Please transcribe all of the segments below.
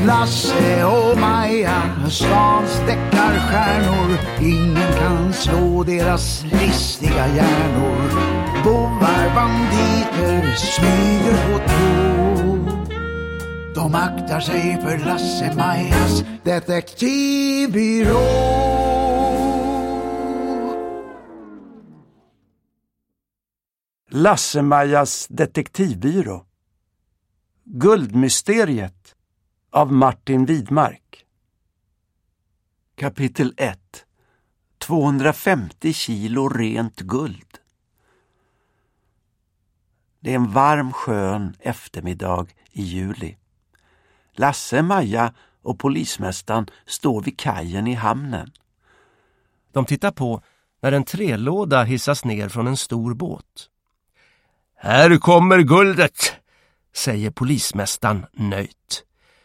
Lasse och Maja, stans deckarstjärnor. Ingen kan slå deras listiga hjärnor. Bovar, banditer, smyger på tå. De aktar sig för Lasse-Majas detektivbyrå. Lasse-Majas detektivbyrå. Guldmysteriet av Martin Widmark. Kapitel 1. 250 kilo rent guld. Det är en varm skön eftermiddag i juli. Lasse, Maja och polismästaren står vid kajen i hamnen. De tittar på när en trälåda hissas ner från en stor båt. Här kommer guldet, säger polismästaren nöjt.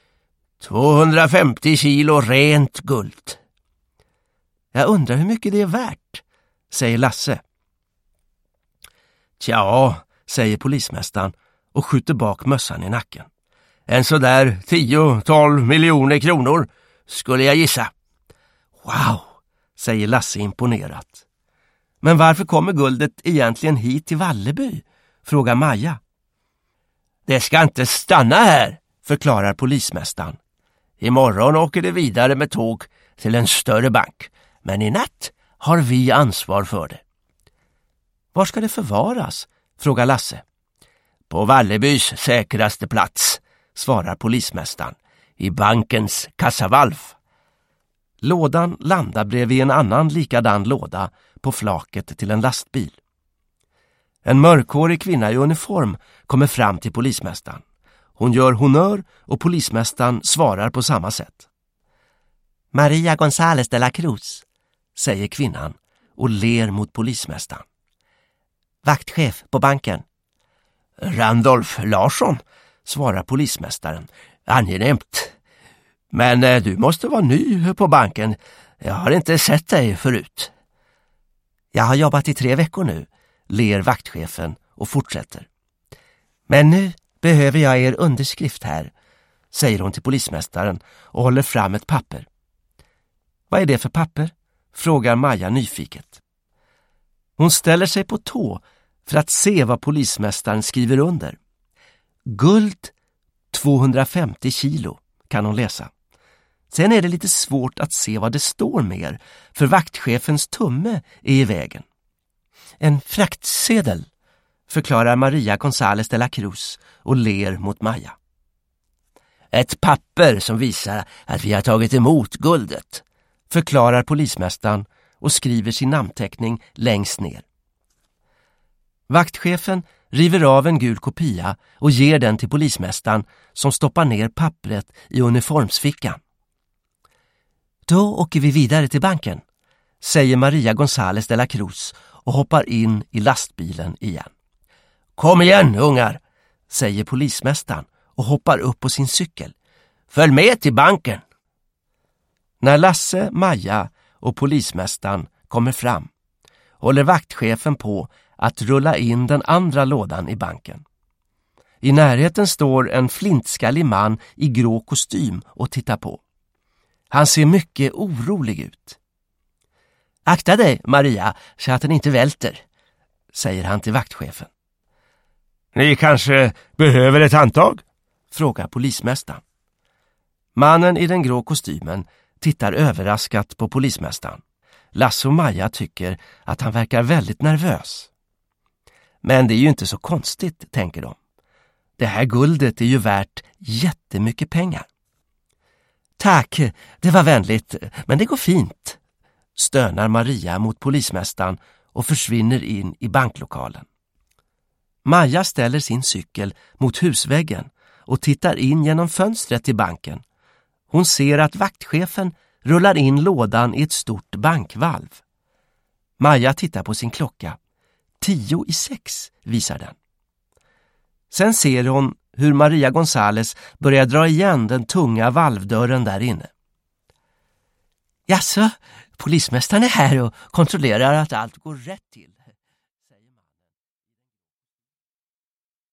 250 kilo rent guld. Jag undrar hur mycket det är värt, säger Lasse. Tja, säger polismästaren och skjuter bak mössan i nacken. En så där 10-12 miljoner kronor skulle jag gissa. Wow, säger Lasse imponerat. Men varför kommer guldet egentligen hit till Valleby? Frågar Maja. Det ska inte stanna här, förklarar polismästaren. Imorgon åker det vidare med tåg till en större bank. Men i natt har vi ansvar för det. Var ska det förvaras? Frågar Lasse. På Vallebys säkraste plats, svarar polismästaren. I bankens kassavalv. Lådan landar bredvid en annan likadan låda på flaket till en lastbil. En mörkhårig kvinna i uniform kommer fram till polismästaren. Hon gör honör och polismästaren svarar på samma sätt. Maria González de la Cruz, säger kvinnan och ler mot polismästaren. Vaktchef på banken. Randolf Larsson, svarar polismästaren. Angenämt. Men du måste vara ny på banken. Jag har inte sett dig förut. Jag har jobbat i 3 veckor nu, ler vaktchefen och fortsätter. Men nu behöver jag er underskrift här, säger hon till polismästaren och håller fram ett papper. Vad är det för papper? Frågar Maja nyfiket. Hon ställer sig på tå för att se vad polismästaren skriver under. Guld 250 kilo kan hon läsa. Sen är det lite svårt att se vad det står mer, för vaktchefens tumme är i vägen. En fraktsedel, förklarar Maria González de la Cruz och ler mot Maja. Ett papper som visar att vi har tagit emot guldet, förklarar polismästaren och skriver sin namnteckning längst ner. Vaktchefen river av en gul kopia och ger den till polismästaren som stoppar ner pappret i uniformsfickan. Då åker vi vidare till banken, säger Maria González de la Cruz och hoppar in i lastbilen igen. Kom igen, ungar, säger polismästaren och hoppar upp på sin cykel. Följ med till banken. När Lasse, Maja och polismästaren kommer fram håller vaktchefen på att rulla in den andra lådan i banken. I närheten står en flintskallig man i grå kostym och tittar på. Han ser mycket orolig ut. Akta dig, Maria, så att den inte välter, säger han till vaktchefen. Ni kanske behöver ett handtag? Frågar polismästaren. Mannen i den grå kostymen tittar överraskat på polismästaren. Lasse och Maja tycker att han verkar väldigt nervös. Men det är ju inte så konstigt, tänker de. Det här guldet är ju värt jättemycket pengar. Tack, det var vänligt, men det går fint, stönar Maria mot polismästaren och försvinner in i banklokalen. Maja ställer sin cykel mot husväggen och tittar in genom fönstret till banken. Hon ser att vaktchefen rullar in lådan i ett stort bankvalv. Maja tittar på sin klocka. 5:50 visar den. Sen ser hon hur Maria González börjar dra igen den tunga valvdörren där inne. Jaså, polismästaren är här och kontrollerar att allt går rätt till.